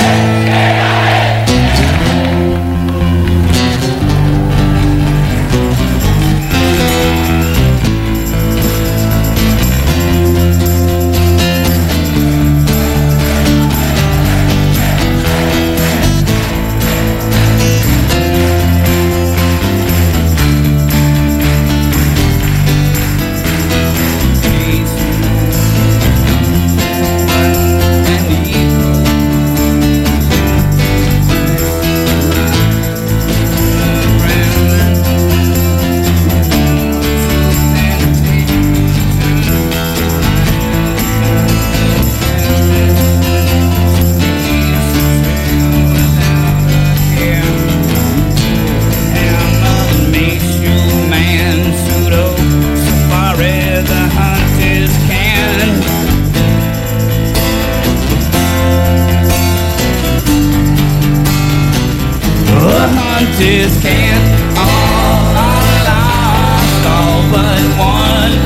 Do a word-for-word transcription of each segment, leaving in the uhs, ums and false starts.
Hunters can't all are lost, all but one.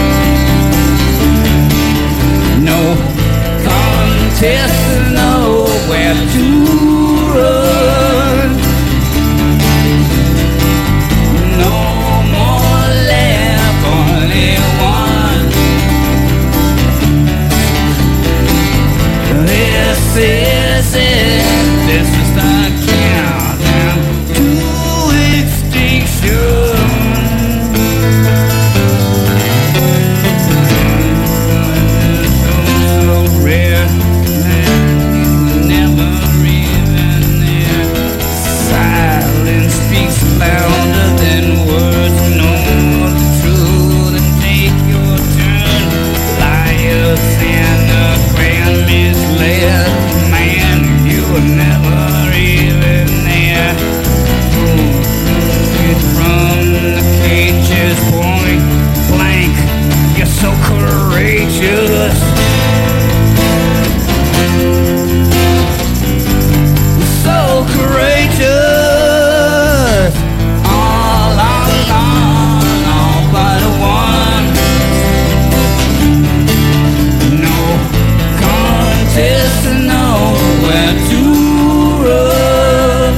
No contest, nowhere to run. No more left, only one. This is it, this is the countdown to extinction. So rare that you never even there. Silence speaks louder than words. Know the truth and take your turn. Liars and the grand misled man, you were never even there. From the cage's point blank, you're so courageous, so courageous. All along, all but one. No contest, nowhere to run.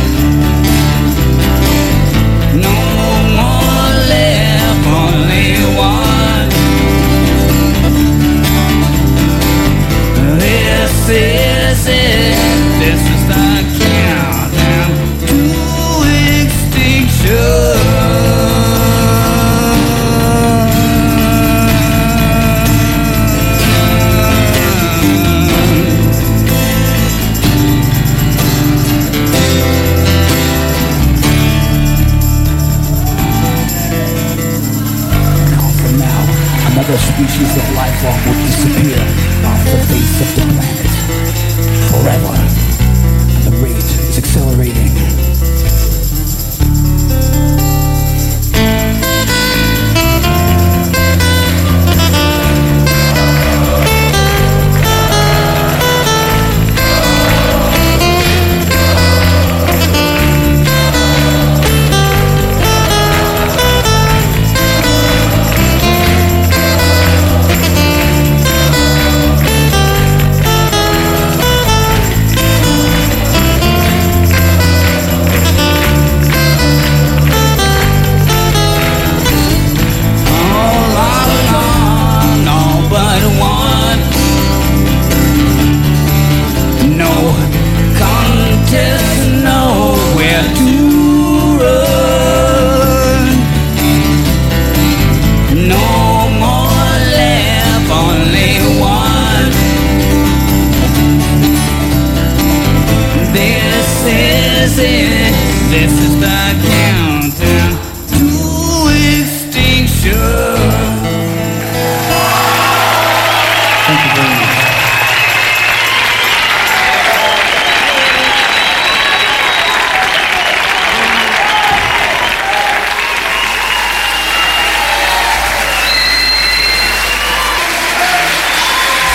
No more left, only one. This is it, this is the countdown to extinction. From now, another species of life form will disappear.